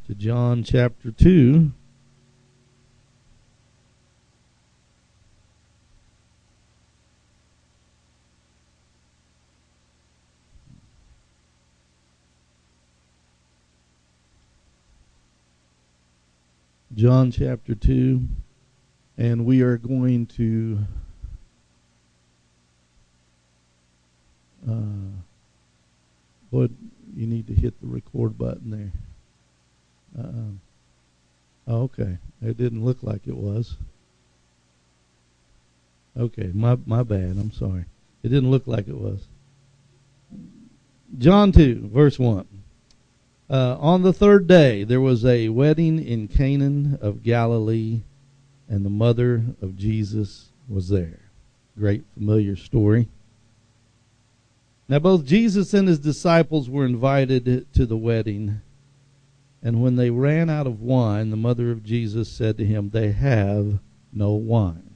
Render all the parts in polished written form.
to John chapter 2. John chapter 2, and we are going to Lord, you need to hit the record button there. Oh, okay, it didn't look like it was. Okay, my bad, I'm sorry. It didn't look like it was. John 2, verse 1. On the third day, there was a wedding in Cana of Galilee, and the mother of Jesus was there. Great familiar story. Now, both Jesus and his disciples were invited to the wedding, and when they ran out of wine, the mother of Jesus said to him, "They have no wine."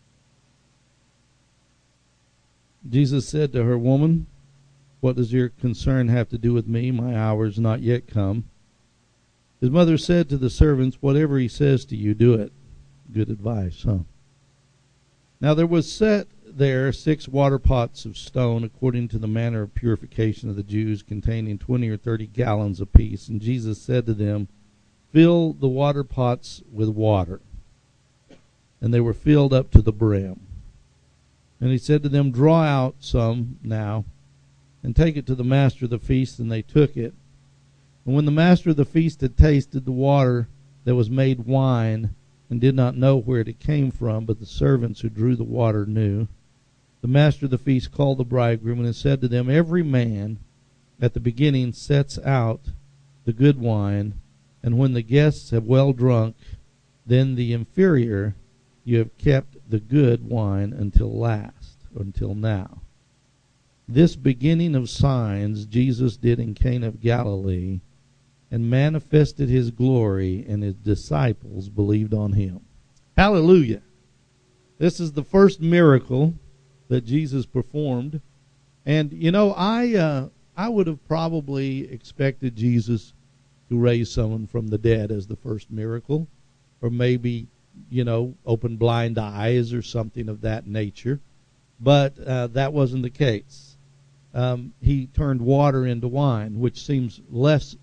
Jesus said to her, "Woman, what does your concern have to do with me? My hour is not yet come." His mother said to the servants, "Whatever he says to you, do it." Good advice, huh? Now there was set there 6 water pots of stone, according to the manner of purification of the Jews, containing 20 or 30 gallons apiece. And Jesus said to them, "Fill the water pots with water." And they were filled up to the brim. And he said to them, "Draw out some now, and take it to the master of the feast." And they took it. And when the master of the feast had tasted the water that was made wine, and did not know where it came from, but the servants who drew the water knew, the master of the feast called the bridegroom and said to them, "Every man at the beginning sets out the good wine, and when the guests have well drunk, then the inferior. You have kept the good wine until last, or until now." This beginning of signs Jesus did in Cana of Galilee, and manifested his glory, and his disciples believed on him. Hallelujah. This is the first miracle that Jesus performed. And, you know, I would have probably expected Jesus to raise someone from the dead as the first miracle, or maybe, you know, open blind eyes or something of that nature. But that wasn't the case. He turned water into wine, which seems less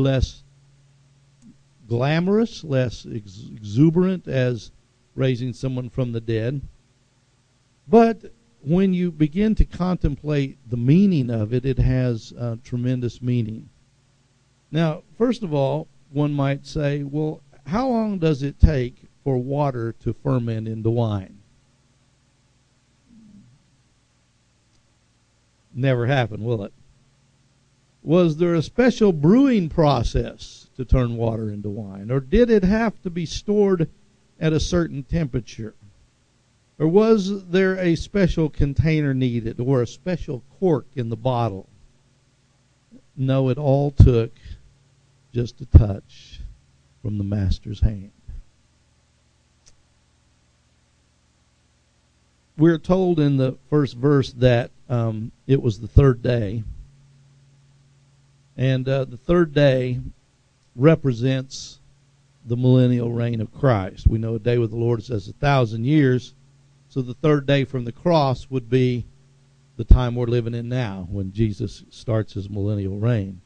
glamorous, less exuberant as raising someone from the dead. But when you begin to contemplate the meaning of it, it has tremendous meaning. Now, first of all, one might say, well, how long does it take for water to ferment into wine? Never happen, will it? Was there a special brewing process to turn water into wine? Or did it have to be stored at a certain temperature? Or was there a special container needed, or a special cork in the bottle? No, it all took just a touch from the master's hand. We're told in the first verse that it was the third day. And the third day represents the millennial reign of Christ. We know a day with the Lord is as 1,000 years. So the third day from the cross would be the time we're living in now, when Jesus starts his millennial reign.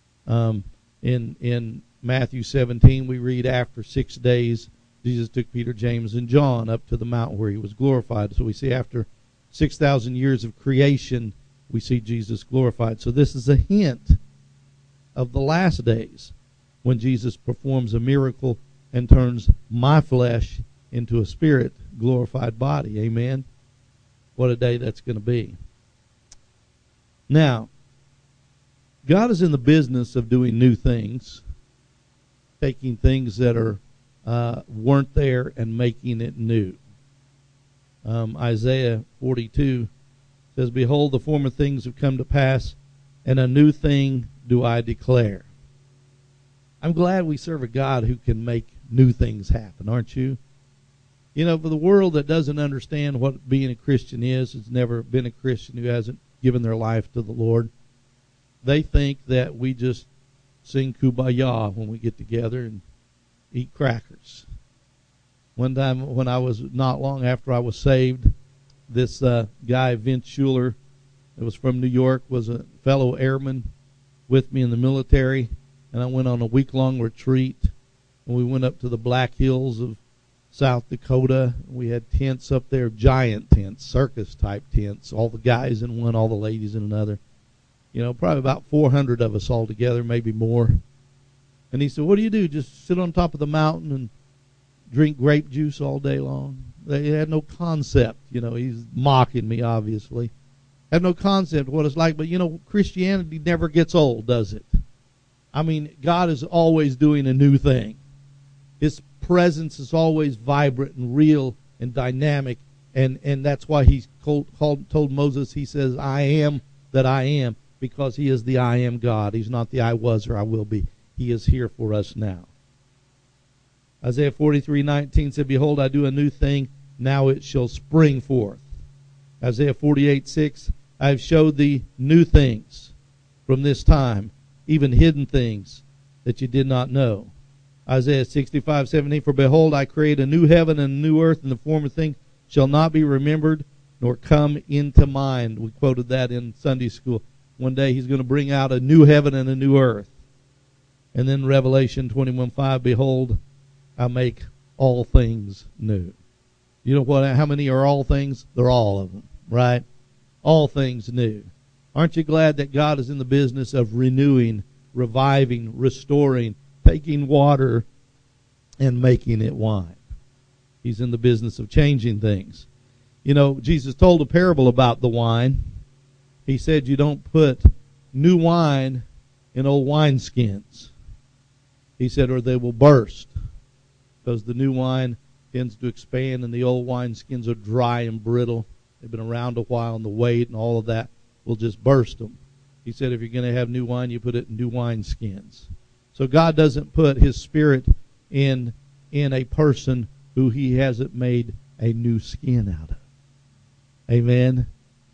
In Matthew 17, we read, after 6 days, Jesus took Peter, James, and John up to the mountain where he was glorified. So we see after 6,000 years of creation, we see Jesus glorified. So this is a hint of the last days, when Jesus performs a miracle and turns my flesh into a spirit glorified body. Amen. What a day that's going to be. Now, God is in the business of doing new things, taking things that weren't there and making it new. Isaiah 42 says, "Behold, the former things have come to pass, and a new thing do I declare." I'm glad we serve a God who can make new things happen, aren't you? You know, for the world that doesn't understand what being a Christian is, has never been a Christian, who hasn't given their life to the Lord, they think that we just sing Kumbaya when we get together and eat crackers. One time when I was not long after I was saved, this guy, Vince Schuler, that was from New York, was a fellow airman with me in the military, and I went on a week-long retreat, and we went up to the Black Hills of South Dakota. We had tents up there, giant tents, circus-type tents, all the guys in one, all the ladies in another. You know, probably about 400 of us all together, maybe more. And he said, what do you do? Just sit on top of the mountain and drink grape juice all day long? They had no concept. You know, he's mocking me, obviously. Had no concept of what it's like. But, you know, Christianity never gets old, does it? I mean, God is always doing a new thing. His presence is always vibrant and real and dynamic. And that's why he told Moses, he says, I am that I am, because he is the I am God. He's not the I was or I will be. He is here for us now. Isaiah 43:19 said, behold, I do a new thing. Now it shall spring forth. Isaiah 48:6, I have showed thee new things from this time, even hidden things that you did not know. Isaiah 65:17, for behold, I create a new heaven and a new earth, and the former thing shall not be remembered, nor come into mind. We quoted that in Sunday school. One day he's going to bring out a new heaven and a new earth. And then Revelation 21:5, behold, I make all things new. You know what? How many are all things? They're all of them, right? All things new. Aren't you glad that God is in the business of renewing, reviving, restoring, taking water and making it wine? He's in the business of changing things. You know, Jesus told a parable about the wine. He said you don't put new wine in old wineskins. He said, or they will burst, because the new wine tends to expand and the old wineskins are dry and brittle. They've been around a while, and the weight and all of that will just burst them. He said if you're going to have new wine, you put it in new wineskins. So God doesn't put his Spirit in a person who he hasn't made a new skin out of. Amen.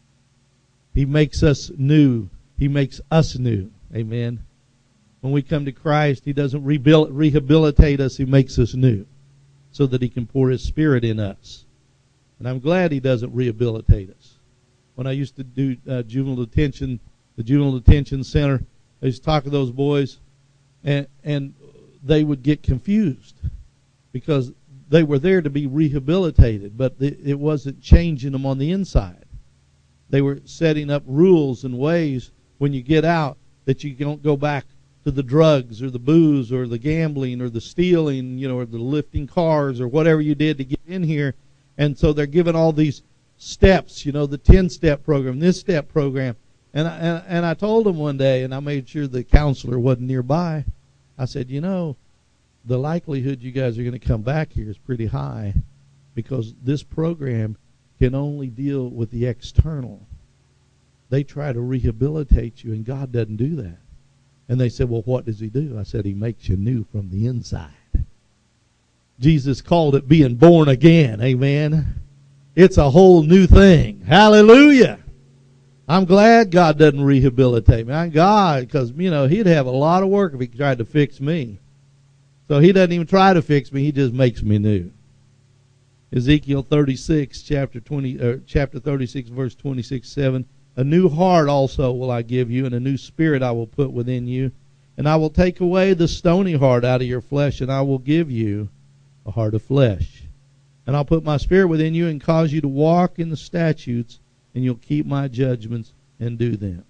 He makes us new. He makes us new. Amen. When we come to Christ, he doesn't rehabilitate us. He makes us new so that he can pour his Spirit in us. And I'm glad he doesn't rehabilitate us. When I used to do juvenile detention, the juvenile detention center, I used to talk to those boys, and they would get confused because they were there to be rehabilitated, but it wasn't changing them on the inside. They were setting up rules and ways when you get out that you don't go back to the drugs or the booze or the gambling or the stealing, you know, or the lifting cars or whatever you did to get in here. And so they're given all these steps, you know, the 10-step program, this step program. And I told them one day, and I made sure the counselor wasn't nearby. I said, you know, the likelihood you guys are going to come back here is pretty high, because this program can only deal with the external. They try to rehabilitate you, and God doesn't do that. And they said, well, what does he do? I said, he makes you new from the inside. Jesus called it being born again. Amen. It's a whole new thing. Hallelujah. I'm glad God doesn't rehabilitate me. I'm God, because, you know, he'd have a lot of work if he tried to fix me. So he doesn't even try to fix me. He just makes me new. Ezekiel 36, chapter 36, verse 26-7. A new heart also will I give you, and a new spirit I will put within you. And I will take away the stony heart out of your flesh, and I will give you a heart of flesh. And I'll put my spirit within you and cause you to walk in the statutes, and you'll keep my judgments and do them.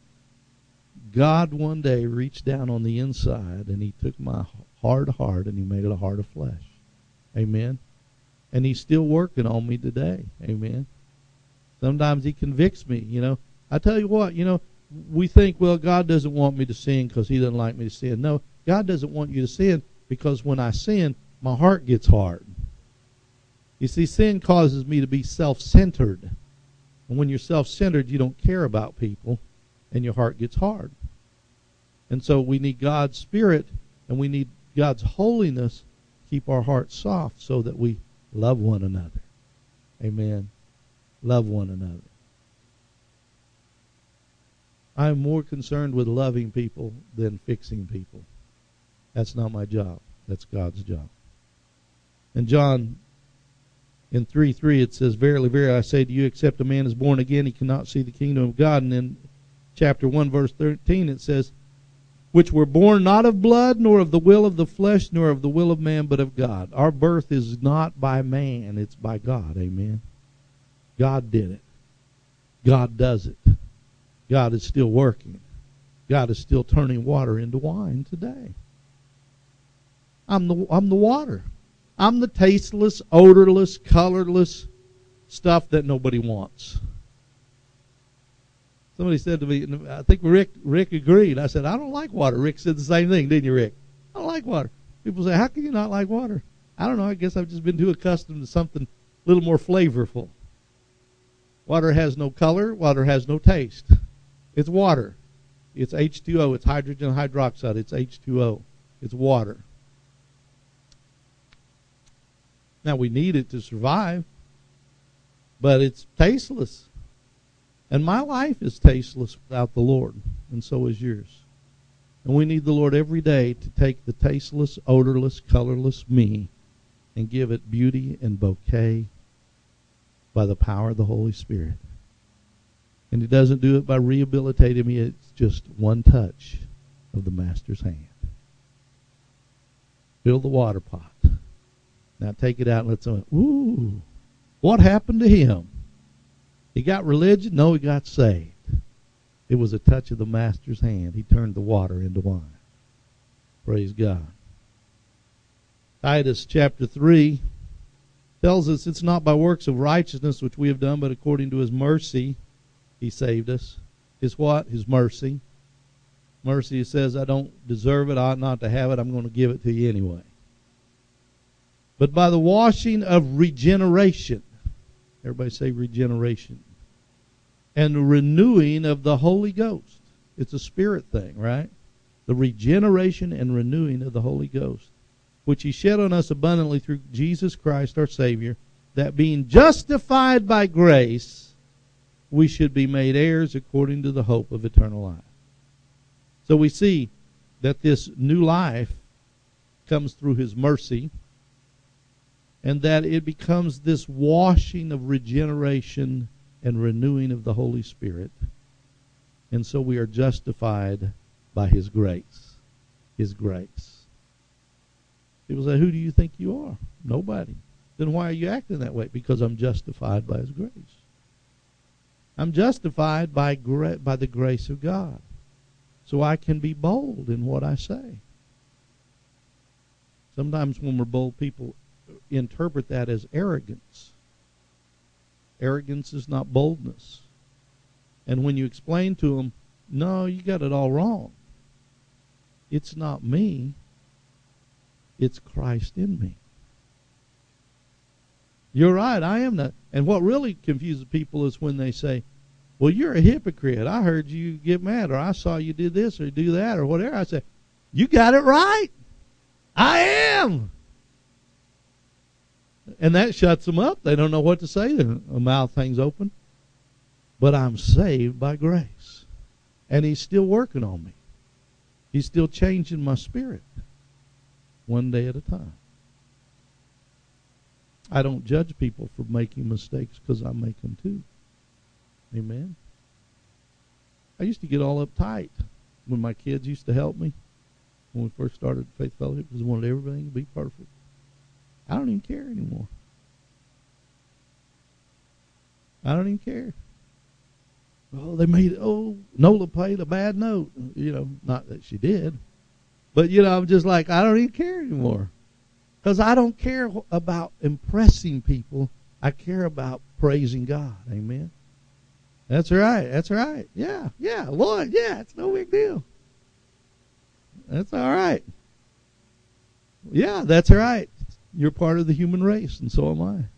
God one day reached down on the inside, and he took my hard heart, and he made it a heart of flesh. Amen. And he's still working on me today. Amen. Sometimes he convicts me, you know. I tell you what, you know, we think, well, God doesn't want me to sin because he doesn't like me to sin. No, God doesn't want you to sin because when I sin, my heart gets hard. You see, sin causes me to be self-centered. And when you're self-centered, you don't care about people, and your heart gets hard. And so we need God's Spirit, and we need God's holiness to keep our hearts soft so that we love one another. Amen. Love one another. I'm more concerned with loving people than fixing people. That's not my job. That's God's job. And John, in 3:3, it says, Verily, verily, I say to you, except a man is born again, he cannot see the kingdom of God. And in chapter 1, verse 13, it says, which were born not of blood, nor of the will of the flesh, nor of the will of man, but of God. Our birth is not by man, it's by God. Amen. God did it. God does it. God is still working. God is still turning water into wine today. I'm the water. I'm the tasteless, odorless, colorless stuff that nobody wants. Somebody said to me, I think Rick agreed. I said, I don't like water. Rick said the same thing, didn't you, Rick? I don't like water. People say, how can you not like water? I don't know. I guess I've just been too accustomed to something a little more flavorful. Water has no color. Water has no taste. It's water. It's H2O. It's hydrogen hydroxide. It's H2O. It's water. Now, we need it to survive, but it's tasteless. And my life is tasteless without the Lord, and so is yours. And we need the Lord every day to take the tasteless, odorless, colorless me and give it beauty and bouquet by the power of the Holy Spirit. And He doesn't do it by rehabilitating me. It's just one touch of the Master's hand. Fill the water pot. Now take it out and let someone, ooh, what happened to him? He got religion? No, he got saved. It was a touch of the Master's hand. He turned the water into wine. Praise God. Titus chapter 3 tells us it's not by works of righteousness which we have done, but according to His mercy He saved us. His what? His mercy. Mercy, it says, I don't deserve it, I ought not to have it, I'm going to give it to you anyway. But by the washing of regeneration. Everybody say regeneration. And the renewing of the Holy Ghost. It's a spirit thing, right? The regeneration and renewing of the Holy Ghost, which He shed on us abundantly through Jesus Christ our Savior, that being justified by grace, we should be made heirs according to the hope of eternal life. So we see that this new life comes through His mercy, and that it becomes this washing of regeneration and renewing of the Holy Spirit. And so we are justified by His grace. His grace. People say, who do you think you are? Nobody. Then why are you acting that way? Because I'm justified by His grace. I'm justified by the grace of God. So I can be bold in what I say. Sometimes when we're bold, people interpret that as arrogance. Arrogance is not boldness. And when you explain to them, no, you got it all wrong. It's not me. It's Christ in me. You're right, I am not. And what really confuses people is when they say, well, you're a hypocrite. I heard you get mad, or I saw you did this or do that or whatever. I say, you got it right. I am. And that shuts them up. They don't know what to say. Their mouth hangs open. But I'm saved by grace. And He's still working on me. He's still changing my spirit. One day at a time. I don't judge people for making mistakes because I make them too. Amen. I used to get all uptight when my kids used to help me when we first started Faith Fellowship because I wanted everything to be perfect. I don't even care anymore. I don't even care. Oh, Nola played a bad note. Not that she did. But, I'm just like, I don't even care anymore. Because I don't care about impressing people. I care about praising God. Amen. That's right. That's right. Yeah, Lord, yeah, it's no big deal. That's all right. Yeah, that's right. You're part of the human race, and so am I.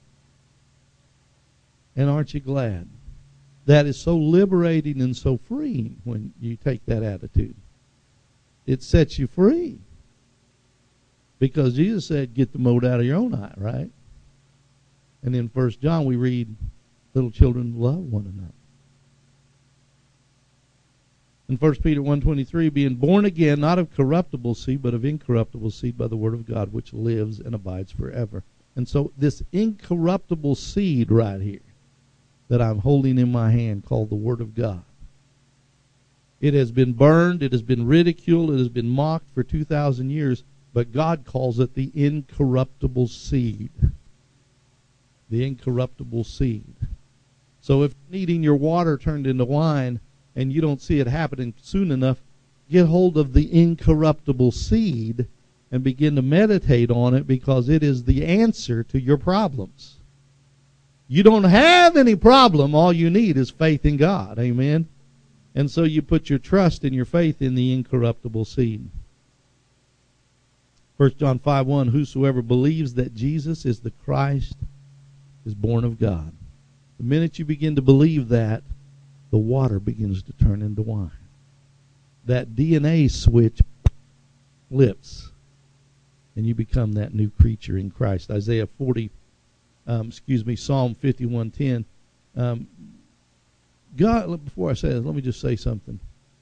And aren't you glad? That is so liberating and so freeing when you take that attitude. It sets you free. Because Jesus said, get the mote out of your own eye, right? And in 1 John we read, little children, love one another. In 1 Peter 1:23, being born again, not of corruptible seed, but of incorruptible seed by the word of God, which lives and abides forever. And so this incorruptible seed right here that I'm holding in my hand, called the Word of God, it has been burned, it has been ridiculed, it has been mocked for 2,000 years, but God calls it the incorruptible seed. The incorruptible seed. So if you're needing your water turned into wine and you don't see it happening soon enough, get hold of the incorruptible seed and begin to meditate on it, because it is the answer to your problems. You don't have any problem. All you need is faith in God. Amen? And so you put your trust and your faith in the incorruptible seed. 1 John 5:1, whosoever believes that Jesus is the Christ is born of God. The minute you begin to believe that, the water begins to turn into wine. That DNA switch flips, and you become that new creature in Christ. Psalm 51:10. God, before I say this, let me just say something.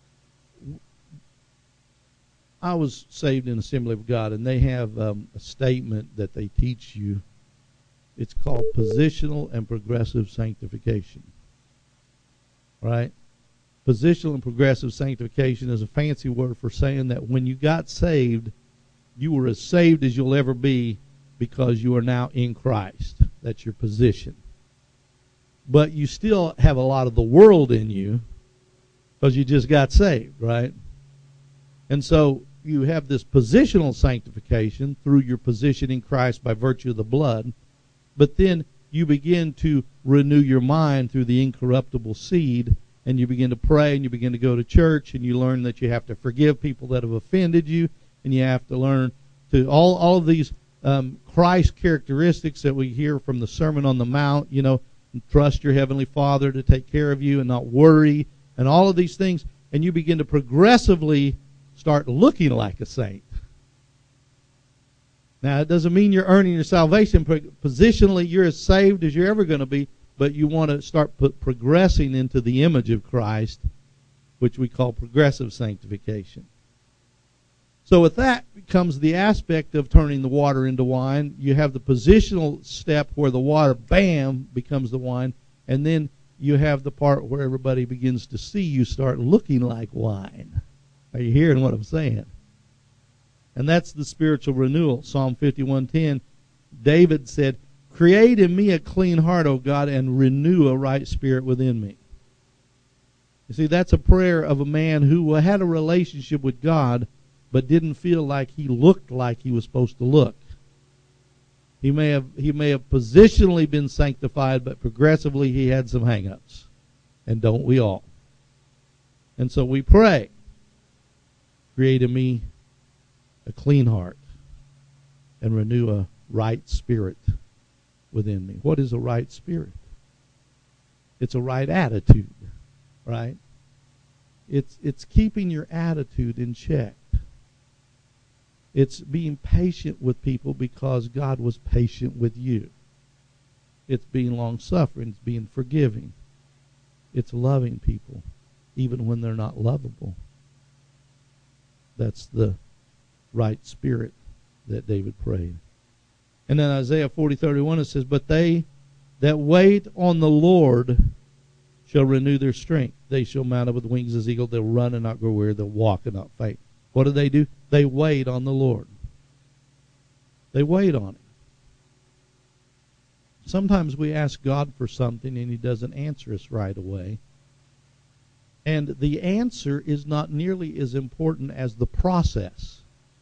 I was saved in Assembly of God, and they have a statement that they teach you. It's called positional and progressive sanctification. Right? Positional and progressive sanctification is a fancy word for saying that when you got saved, you were as saved as you'll ever be because you are now in Christ. That's your position. But you still have a lot of the world in you because you just got saved, right? And so you have this positional sanctification through your position in Christ by virtue of the blood. But then you begin to renew your mind through the incorruptible seed, and you begin to pray, and you begin to go to church, and you learn that you have to forgive people that have offended you, and you have to learn to all of these Christ characteristics that we hear from the Sermon on the Mount, trust your Heavenly Father to take care of you and not worry, and all of these things, and you begin to progressively start looking like a saint. Now, it doesn't mean you're earning your salvation. Positionally, you're as saved as you're ever going to be, but you want to start progressing into the image of Christ, which we call progressive sanctification. So with that comes the aspect of turning the water into wine. You have the positional step where the water, bam, becomes the wine, and then you have the part where everybody begins to see you start looking like wine. Are you hearing what I'm saying? And that's the spiritual renewal. Psalm 51:10, David said, create in me a clean heart, O God, and renew a right spirit within me. You see, that's a prayer of a man who had a relationship with God, but didn't feel like he looked like he was supposed to look. He may have positionally been sanctified, but progressively he had some hang-ups. And don't we all? And so we pray, create in me a clean heart and renew a right spirit within me. What is a right spirit? It's a right attitude, right? It's keeping your attitude in check. It's being patient with people because God was patient with you. It's being long-suffering. It's being forgiving. It's loving people even when they're not lovable. That's the right spirit that David prayed. And then Isaiah 40:31 it says, but they that wait on the Lord shall renew their strength. They shall mount up with wings as eagles. They'll run and not grow weary. They'll walk and not faint. What do? They wait on the Lord. They wait on Him. Sometimes we ask God for something and He doesn't answer us right away. And the answer is not nearly as important as the process.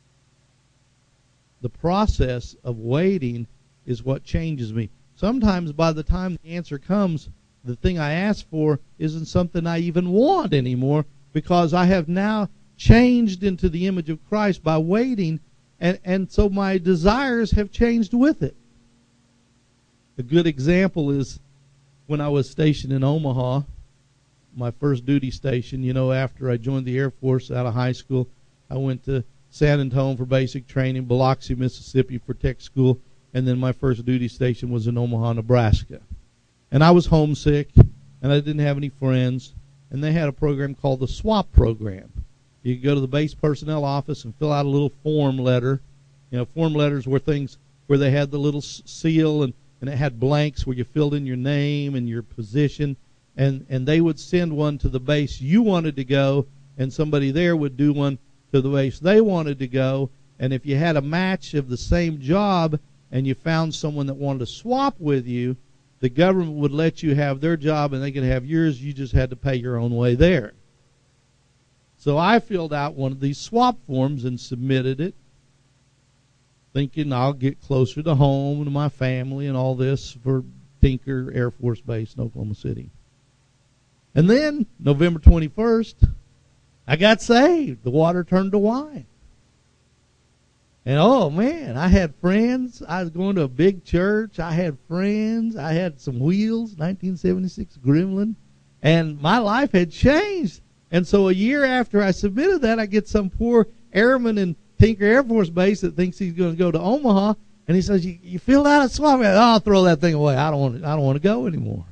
The process of waiting is what changes me. Sometimes by the time the answer comes, the thing I asked for isn't something I even want anymore, because I have now changed into the image of Christ by waiting, and so my desires have changed with it. A good example is when I was stationed in Omaha, my first duty station. After I joined the Air Force out of high school, I went to San Antonio for basic training, Biloxi, Mississippi for tech school, and then my first duty station was in Omaha, Nebraska. And I was homesick, and I didn't have any friends, and they had a program called the SWAP program. You could go to the base personnel office and fill out a little form letter. Form letters were things where they had the little seal, and it had blanks where you filled in your name and your position, and they would send one to the base you wanted to go, and somebody there would do one to the base they wanted to go. And if you had a match of the same job and you found someone that wanted to swap with you, the government would let you have their job and they could have yours. You just had to pay your own way there. So I filled out one of these swap forms and submitted it, thinking I'll get closer to home and to my family and all this for Tinker Air Force Base in Oklahoma City. And then, November 21st, I got saved. The water turned to wine. And oh man, I had friends. I was going to a big church. I had friends. I had some wheels, 1976 Gremlin. And my life had changed. And so a year after I submitted that, I get some poor airman in Tinker Air Force Base that thinks he's going to go to Omaha, and he says, "You filled out a swap." I'll throw that thing away. I don't want to go anymore.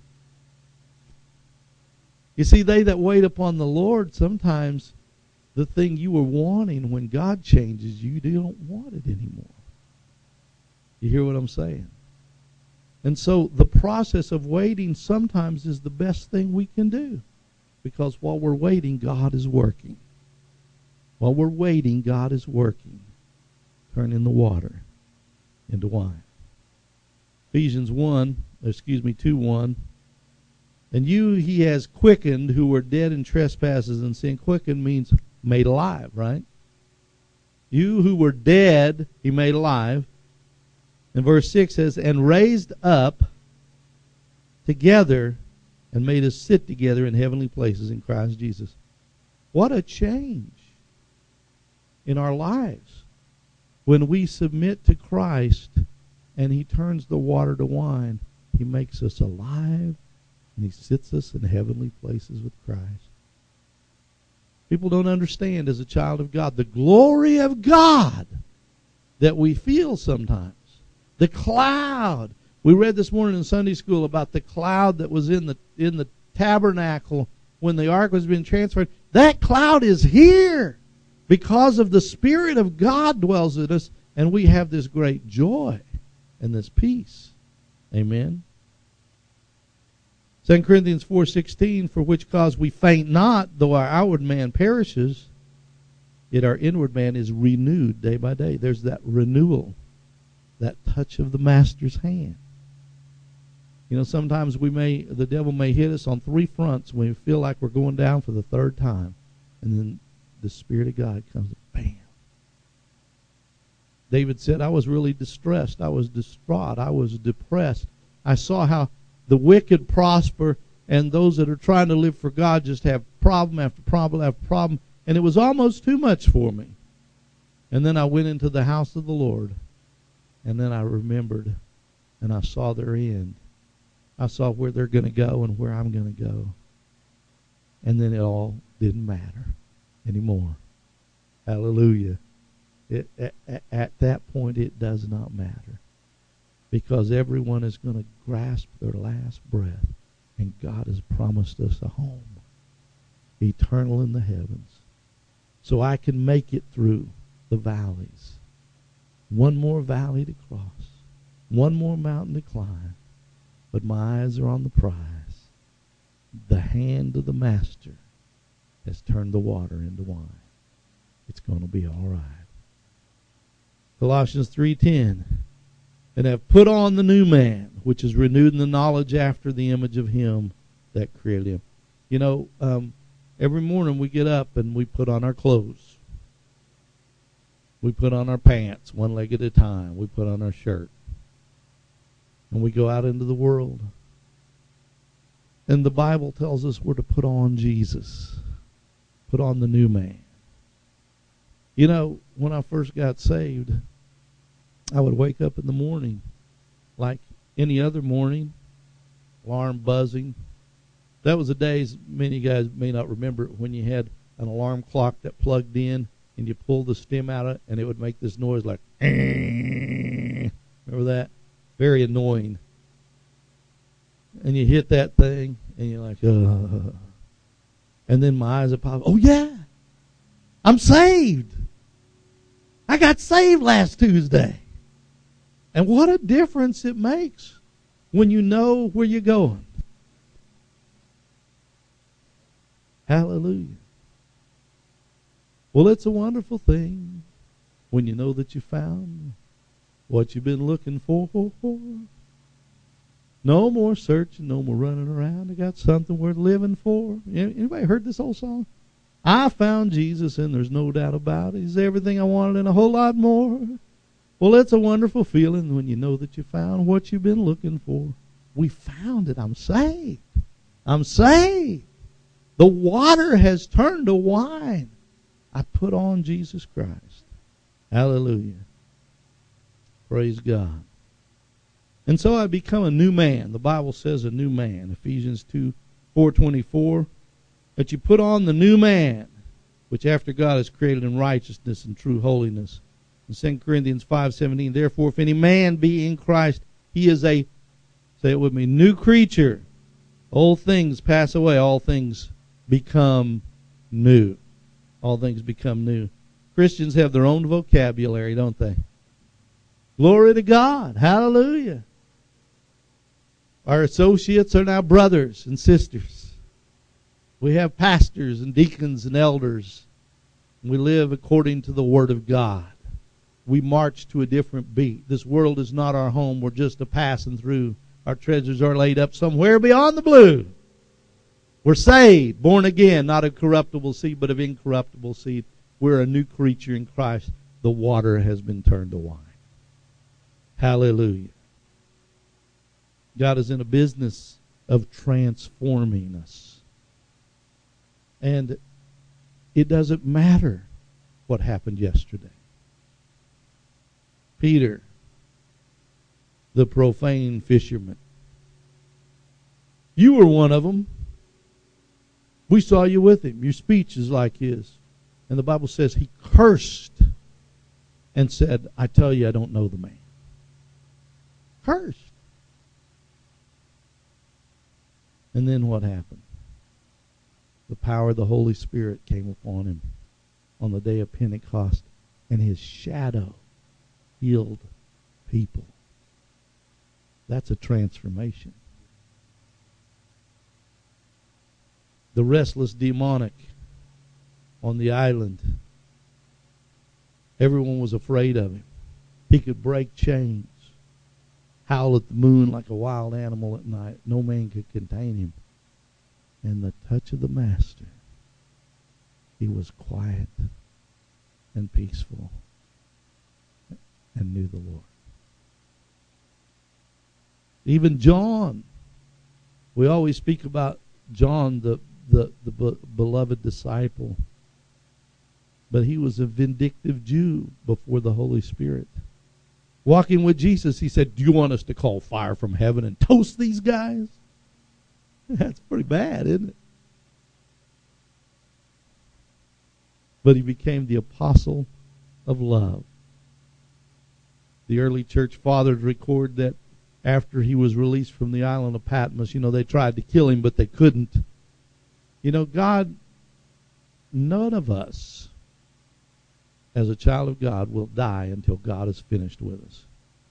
You see, they that wait upon the Lord, sometimes the thing you were wanting, when God changes you don't want it anymore. You hear what I'm saying? And so the process of waiting sometimes is the best thing we can do. Because while we're waiting, God is working. While we're waiting, God is working. Turning the water into wine. Ephesians 2:1. And you he has quickened who were dead in trespasses and sin. Quickened means made alive, right? You who were dead, he made alive. And verse 6 says, and raised up together and made us sit together in heavenly places in Christ Jesus. What a change in our lives when we submit to Christ and he turns the water to wine. He makes us alive and he sits us in heavenly places with Christ. People don't understand as a child of God the glory of God that we feel sometimes. The cloud. We read this morning in Sunday school about the cloud that was in the tabernacle when the ark was being transferred. That cloud is here because of the Spirit of God dwells in us, and we have this great joy and this peace. Amen. 2 Corinthians 4:16, for which cause we faint not, though our outward man perishes, yet our inward man is renewed day by day. There's that renewal, that touch of the Master's hand. Sometimes the devil may hit us on three fronts when we feel like we're going down for the third time. And then the Spirit of God comes and bam. David said, I was really distressed. I was distraught. I was depressed. I saw how the wicked prosper and those that are trying to live for God just have problem after problem after problem. And it was almost too much for me. And then I went into the house of the Lord. And then I remembered and I saw their end. I saw where they're going to go and where I'm going to go. And then it all didn't matter anymore. Hallelujah. At that point, it does not matter. Because everyone is going to grasp their last breath. And God has promised us a home. Eternal in the heavens. So I can make it through the valleys. One more valley to cross. One more mountain to climb. But my eyes are on the prize. The hand of the Master has turned the water into wine. It's going to be all right. Colossians 3:10, and have put on the new man, which is renewed in the knowledge after the image of him that created him. Every morning we get up and we put on our clothes. We put on our pants one leg at a time. We put on our shirt. And we go out into the world. And the Bible tells us we're to put on Jesus. Put on the new man. When I first got saved, I would wake up in the morning like any other morning, alarm buzzing. That was the days, many guys may not remember it, when you had an alarm clock that plugged in and you pulled the stem out of it and it would make this noise like, remember that? Very annoying. And you hit that thing, and you're like, ugh. And then my eyes would pop. Oh, yeah. I'm saved. I got saved last Tuesday. And what a difference it makes when you know where you're going. Hallelujah. Well, it's a wonderful thing when you know that you found what you've been looking for. No more searching, no more running around. I got something worth living for. Anybody heard this old song? I found Jesus, and there's no doubt about it. He's everything I wanted and a whole lot more. Well, it's a wonderful feeling when you know that you found what you've been looking for. We found it. I'm saved. I'm saved. The water has turned to wine. I put on Jesus Christ. Hallelujah. Praise God. And so I become a new man. The Bible says a new man. Ephesians 4:24. That you put on the new man, which after God is created in righteousness and true holiness. In 2 Corinthians 5:17, therefore if any man be in Christ, he is a, say it with me, new creature. Old things pass away, all things become new. All things become new. Christians have their own vocabulary, don't they? Glory to God. Hallelujah. Our associates are now brothers and sisters. We have pastors and deacons and elders. We live according to the Word of God. We march to a different beat. This world is not our home. We're just a passing through. Our treasures are laid up somewhere beyond the blue. We're saved, born again, not of corruptible seed, but of incorruptible seed. We're a new creature in Christ. The water has been turned to wine. Hallelujah. God is in a business of transforming us. And it doesn't matter what happened yesterday. Peter, the profane fisherman. You were one of them. We saw you with him. Your speech is like his. And the Bible says he cursed and said, I tell you, I don't know the man. Cursed. And then what happened? The power of the Holy Spirit came upon him on the day of Pentecost, and his shadow healed people. That's a transformation. The restless demonic on the island, everyone was afraid of him. He could break chains, howl at the moon like a wild animal at night. No man could contain him. And the touch of the Master, he was quiet and peaceful and knew the Lord. Even John, we always speak about John, the beloved disciple, but he was a vindictive Jew before the Holy Spirit. Walking with Jesus, he said, do you want us to call fire from heaven and toast these guys? That's pretty bad, isn't it? But he became the apostle of love. The early church fathers record that after he was released from the island of Patmos, they tried to kill him, but they couldn't. God, none of us as a child of God will die until God is finished with us.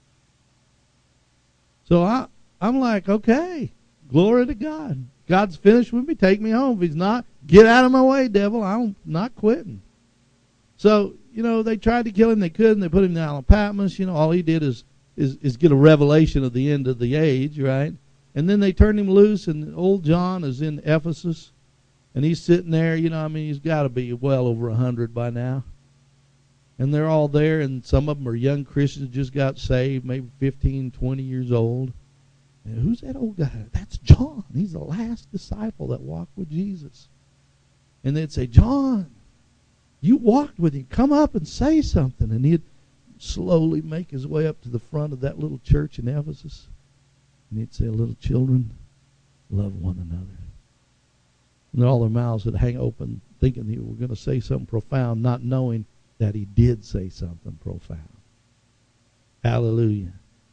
So I'm like, okay. Glory to God. God's finished with me. Take me home. If he's not, get out of my way, devil. I'm not quitting. So, they tried to kill him. They couldn't. They put him in the island of Patmos. All he did is get a revelation of the end of the age, right? And then they turned him loose, and old John is in Ephesus. And he's sitting there, he's got to be well over 100 by now. And they're all there, and some of them are young Christians, just got saved, maybe 15, 20 years old. Who's that old guy? That's John. He's the last disciple that walked with Jesus. And they'd say, John, you walked with him. Come up and say something. And he'd slowly make his way up to the front of that little church in Ephesus. And he'd say, little children, love one another. And all their mouths would hang open, thinking he were going to say something profound, not knowing that he did say something profound. Hallelujah.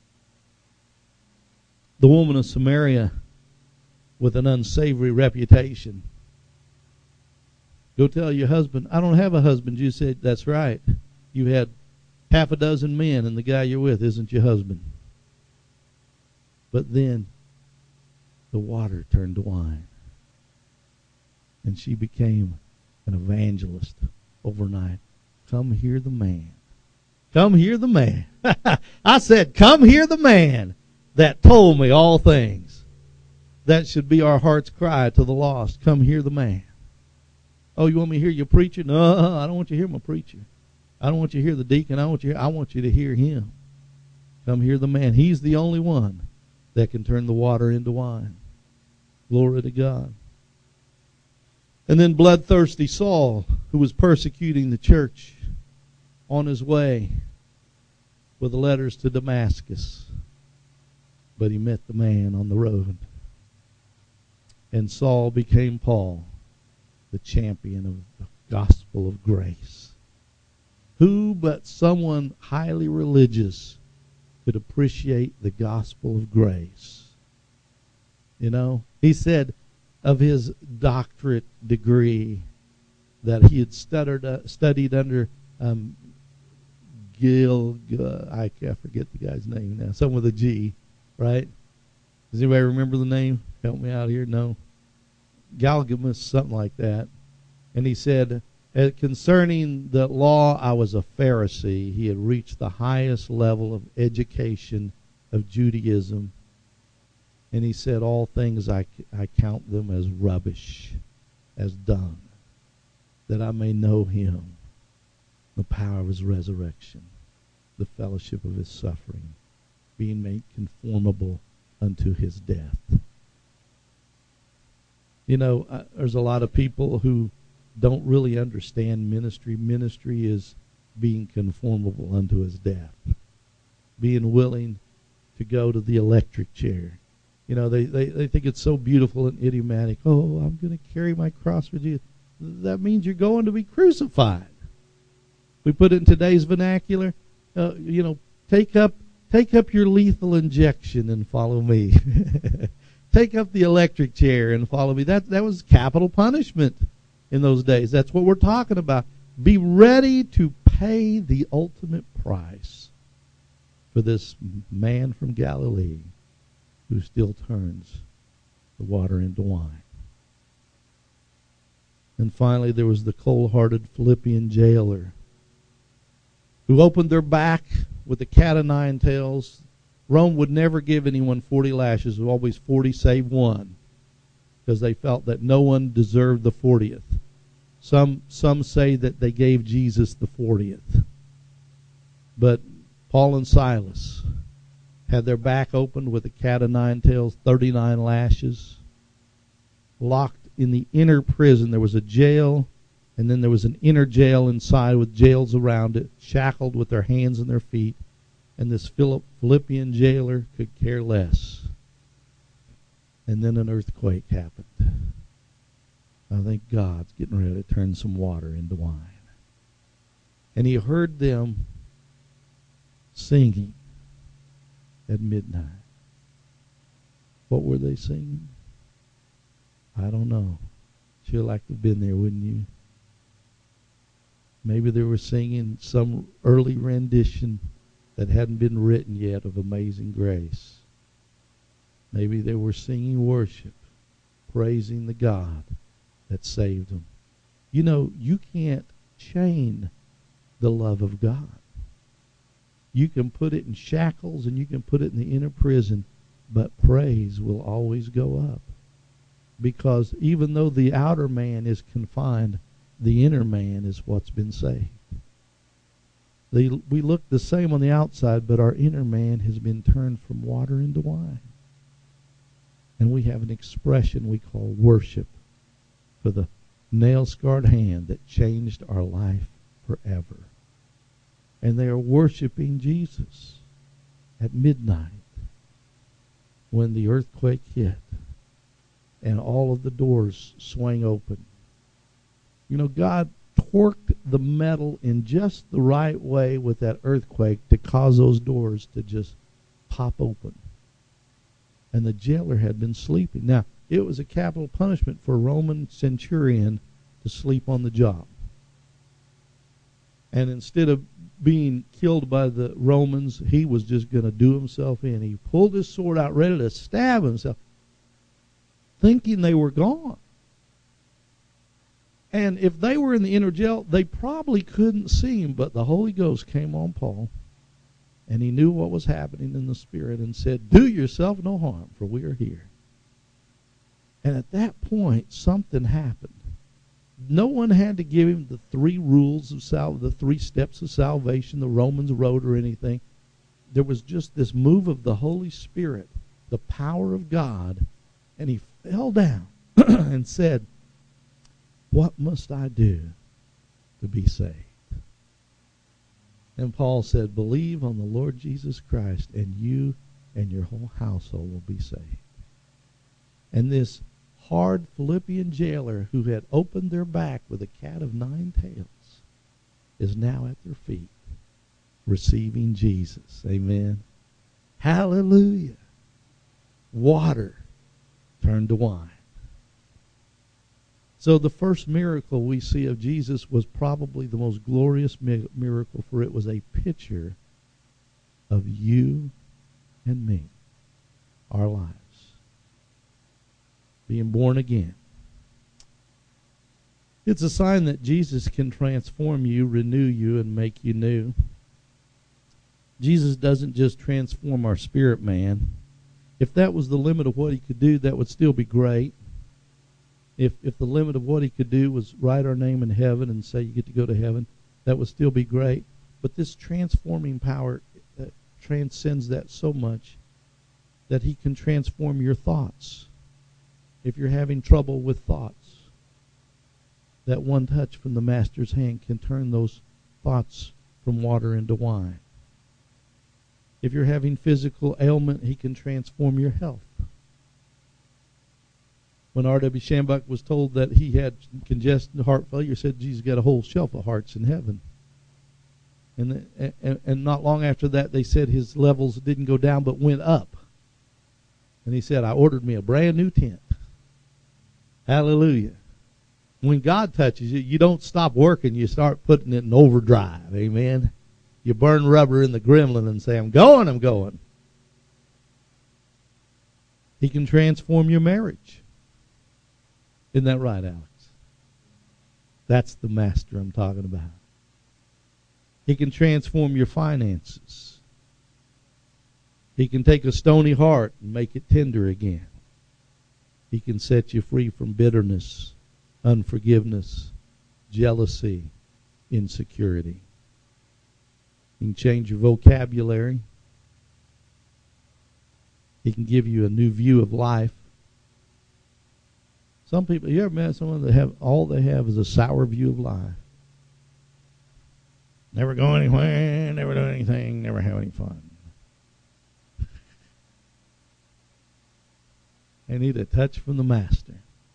The woman of Samaria with an unsavory reputation. Go tell your husband, I don't have a husband. You said, that's right. You had half a dozen men, and the guy you're with isn't your husband. But then the water turned to wine. And she became an evangelist overnight. Come hear the man. Come hear the man. I said, come hear the man that told me all things. That should be our heart's cry to the lost. Come hear the man. Oh, you want me to hear you preaching? No, I don't want you to hear my preacher. I don't want you to hear the deacon. I want you to hear him. Come hear the man. He's the only one that can turn the water into wine. Glory to God. And then bloodthirsty Saul, who was persecuting the church, on his way with the letters to Damascus. But he met the man on the road. And Saul became Paul, the champion of the gospel of grace. Who but someone highly religious could appreciate the gospel of grace? You know, he said of his doctorate degree that he had studied under I forget the guy's name now, someone with a G, right? Does anybody remember the name? Help me out here. No. Galgamus, something like that. And he said, concerning the law, I was a Pharisee. He had reached the highest level of education of Judaism. And he said, all things I count them as rubbish, as dung, that I may know him, the power of his resurrection, the fellowship of his suffering, being made conformable unto his death. You know, there's a lot of people who don't really understand ministry. Ministry is being conformable unto his death, being willing to go to the electric chair. You know, they think it's so beautiful and idiomatic. Oh, I'm going to carry my cross with you. That means you're going to be crucified. We put it in today's vernacular. You know, take up your lethal injection and follow me. Take up the electric chair and follow me. That was capital punishment in those days. That's what we're talking about. Be ready to pay the ultimate price for this man from Galilee who still turns the water into wine. And finally, there was the cold-hearted Philippian jailer who opened their back with the cat o' nine tails. Rome would never give anyone 40 lashes. It was always 40 save one, because they felt that no one deserved the 40th. Some say that they gave Jesus the 40th. But Paul and Silas had their back opened with a cat o' nine tails, 39 lashes, locked in the inner prison. There was a jail, and then there was an inner jail inside with jails around it, shackled with their hands and their feet. And this Philippian jailer could care less. And then an earthquake happened. I think God's getting ready to turn some water into wine. And he heard them singing at midnight. What were they singing? I don't know. Sure like to have been there, wouldn't you? Maybe they were singing some early rendition that hadn't been written yet of Amazing Grace. Maybe they were singing worship, praising the God that saved them. You know, you can't chain the love of God. You can put it in shackles and you can put it in the inner prison, but praise will always go up. Because even though the outer man is confined, the inner man is what's been saved. We look the same on the outside, but our inner man has been turned from water into wine. And we have an expression we call worship for the nail-scarred hand that changed our life forever. And they are worshiping Jesus at midnight when the earthquake hit and all of the doors swang open. You know, God torqued the metal in just the right way with that earthquake to cause those doors to just pop open. And the jailer had been sleeping. Now, it was a capital punishment for a Roman centurion to sleep on the job. And instead of being killed by the Romans, he was just going to do himself in. He pulled his sword out, ready to stab himself, thinking they were gone. And if they were in the inner jail, they probably couldn't see him, but the Holy Ghost came on Paul, and he knew what was happening in the Spirit and said, "Do yourself no harm, for we are here." And at that point, something happened. No one had to give him the 3 rules of the 3 steps of salvation the Romans wrote or anything. There was just this move of the Holy Spirit, the power of God, and he fell down and said, "What must I do to be saved?" And Paul said, "Believe on the Lord Jesus Christ, and you and your whole household will be saved." And this hard Philippian jailer who had opened their back with a cat of 9 tails is now at their feet receiving Jesus. Amen. Hallelujah. Water turned to wine. So the first miracle we see of Jesus was probably the most glorious miracle, for it was a picture of you and me, our lives, being born again. It's a sign that Jesus can transform you, renew you, and make you new. Jesus doesn't just transform our spirit man. If that was the limit of what he could do, that would still be great. If the limit of what he could do was write our name in heaven and say you get to go to heaven, that would still be great. But this transforming power transcends that so much that he can transform your thoughts. If you're having trouble with thoughts, that one touch from the Master's hand can turn those thoughts from water into wine. If you're having physical ailment, he can transform your health. When R.W. Shambach was told that he had congested heart failure, he said, "Jesus got a whole shelf of hearts in heaven." And not long after that, they said his levels didn't go down but went up. And he said, "I ordered me a brand new tent." Hallelujah. When God touches you, you don't stop working. You start putting it in overdrive. Amen. You burn rubber in the gremlin and say, "I'm going, I'm going." He can transform your marriage. Isn't that right, Alex? That's the Master I'm talking about. He can transform your finances. He can take a stony heart and make it tender again. He can set you free from bitterness, unforgiveness, jealousy, insecurity. He can change your vocabulary. He can give you a new view of life. Some people, you ever met someone that have all they have is a sour view of life? Never go anywhere, never do anything, never have any fun. They need a touch from the Master.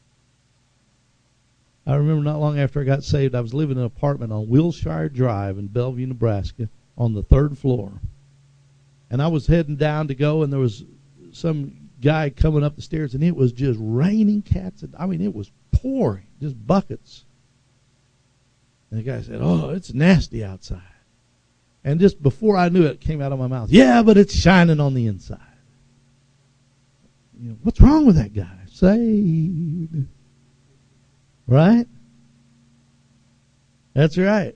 I remember not long after I got saved, I was living in an apartment on Wilshire Drive in Bellevue, Nebraska, on the 3rd floor. And I was heading down to go, and there was some guy coming up the stairs, and it was just raining cats. I mean, it was pouring, just buckets. And the guy said, "Oh, it's nasty outside." And just before I knew it, it came out of my mouth, "Yeah, but it's shining on the inside." You know, what's wrong with that guy? Saved. Right? That's right.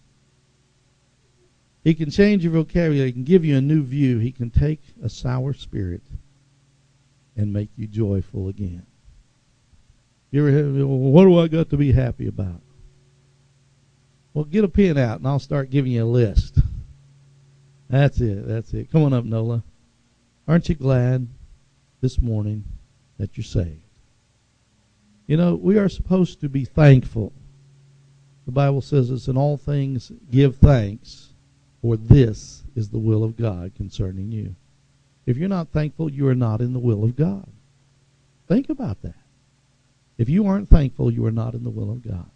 He can change your vocabulary. He can give you a new view. He can take a sour spirit and make you joyful again. You ever have, well, what do I got to be happy about? Well, get a pen out, and I'll start giving you a list. That's it. That's it. Come on up, Nola. Aren't you glad this morning that you're saved? You know, we are supposed to be thankful. The Bible says us in all things give thanks, for this is the will of God concerning you. If you're not thankful, you are not in the will of God. Think about that. If you aren't thankful, you are not in the will of God.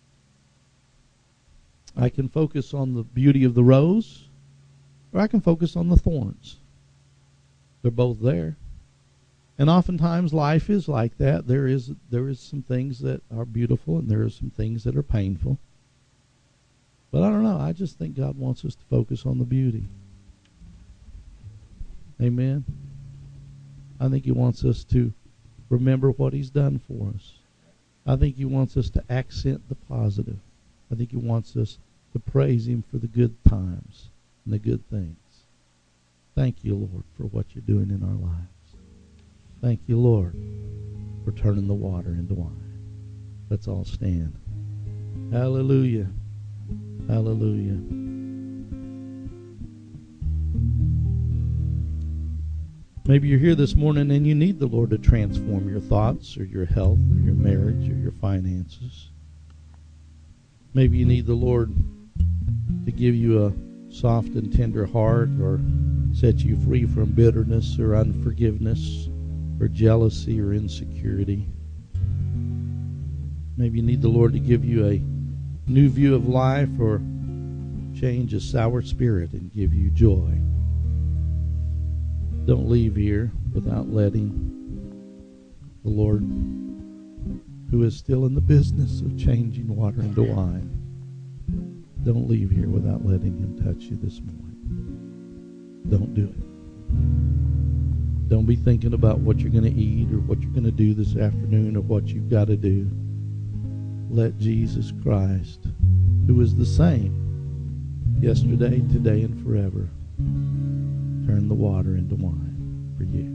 I can focus on the beauty of the rose, or I can focus on the thorns. They're both there. And oftentimes life is like that. There is some things that are beautiful and there are some things that are painful. But I don't know. I just think God wants us to focus on the beauty. Amen. I think He wants us to remember what He's done for us. I think He wants us to accent the positive. I think He wants us to praise Him for the good times and the good things. Thank you, Lord, for what you're doing in our lives. Thank you, Lord, for turning the water into wine. Let's all stand. Hallelujah. Hallelujah. Maybe you're here this morning and you need the Lord to transform your thoughts or your health or your marriage or your finances. Maybe you need the Lord to give you a soft and tender heart or set you free from bitterness or unforgiveness or jealousy or insecurity. Maybe you need the Lord to give you a new view of life or change a sour spirit and give you joy. Don't leave here without letting the Lord, who is still in the business of changing water into wine, don't leave here without letting Him touch you this morning. Don't do it. Don't be thinking about what you're going to eat or what you're going to do this afternoon or what you've got to do. Let Jesus Christ, who is the same yesterday, today, and forever, turn the water into wine for you.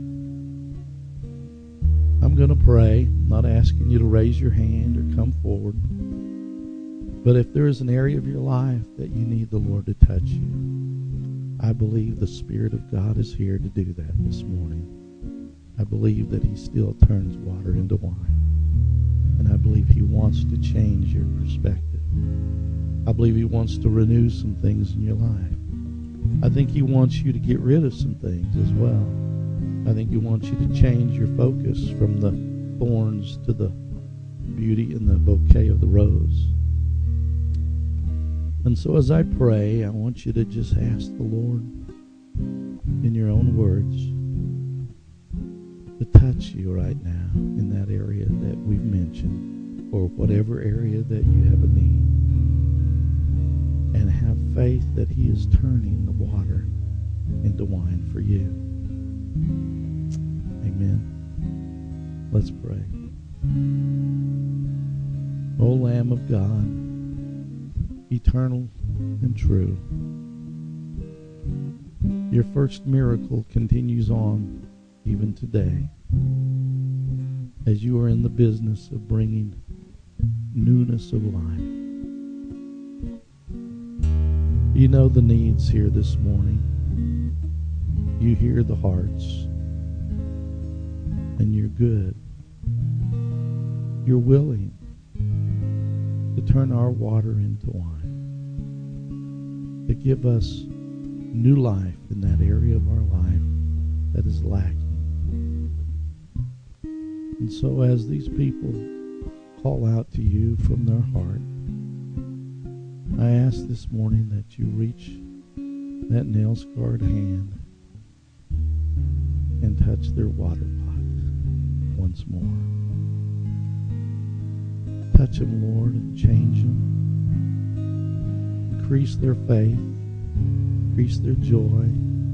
I'm going to pray. I'm not asking you to raise your hand or come forward. But if there is an area of your life that you need the Lord to touch you, I believe the Spirit of God is here to do that this morning. I believe that He still turns water into wine. And I believe He wants to change your perspective. I believe He wants to renew some things in your life. I think He wants you to get rid of some things as well. I think He wants you to change your focus from the thorns to the beauty and the bouquet of the rose. And so as I pray, I want you to just ask the Lord in your own words to touch you right now in that area that we've mentioned, or whatever area that you have a need. And have faith that He is turning the water into wine for you. Amen. Let's pray. O Lamb of God, eternal and true, your first miracle continues on even today as you are in the business of bringing newness of life. You know the needs here this morning. You hear the hearts. And you're good. You're willing to turn our water into wine, to give us new life in that area of our life that is lacking. And so as these people call out to you from their heart, I ask this morning that you reach that nail-scarred hand and touch their water pot once more. Touch them, Lord, and change them. Increase their faith. Increase their joy.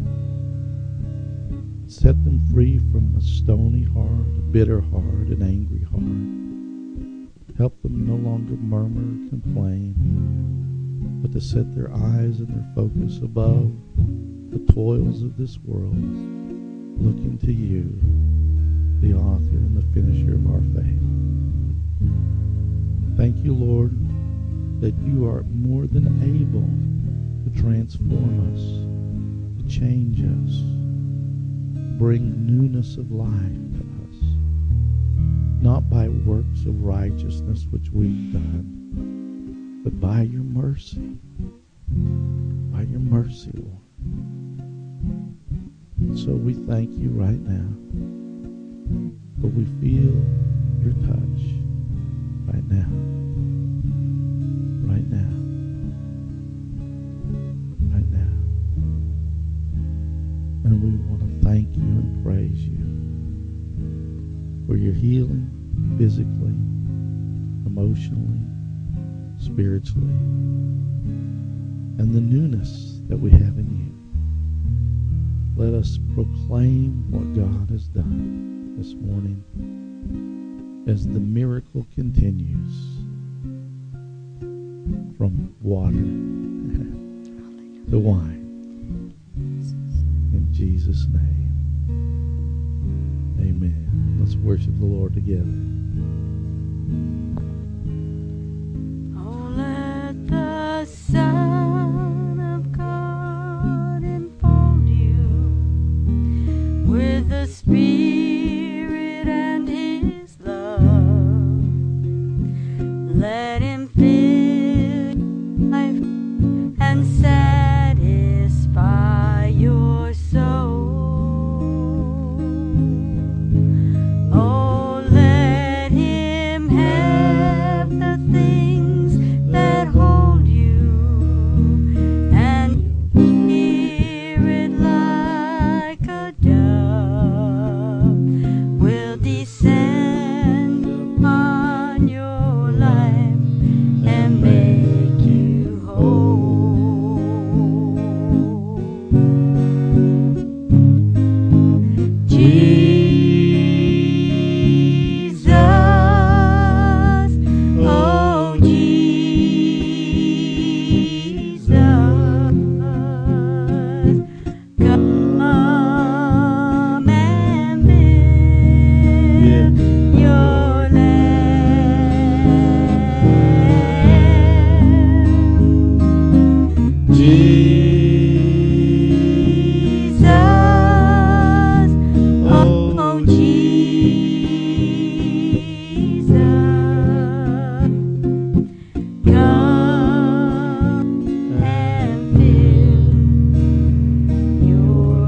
Set them free from a stony heart, a bitter heart, an angry heart. Help them no longer murmur or complain, but to set their eyes and their focus above the toils of this world, looking to you, the author and the finisher of our faith. Thank you, Lord, that you are more than able to transform us, to change us, bring newness of life to us, not by works of righteousness which we've done, but by your mercy. By your mercy, Lord. And so we thank you right now, for we feel your touch right now. Right now. Right now. And we want to thank you and praise you for your healing physically, emotionally, spiritually, and the newness that we have in you. Let us proclaim what God has done this morning as the miracle continues from water to wine. In Jesus' name, amen. Let's worship the Lord together. Oh, let the Son of God enfold you with the Spirit and His love. Let Him fill your life and satisfy your soul. Oh, let Him have the things that hold you, and Spirit like a dove will descend upon your life and make you whole. Jesus, oh Jesus, come and fill your land. Jesus, oh Jesus, come and fill your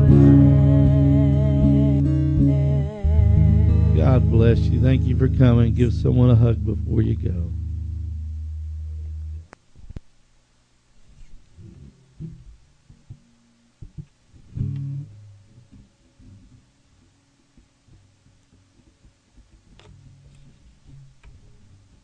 land. God bless you. Thank you for coming. Give someone a hug before you go.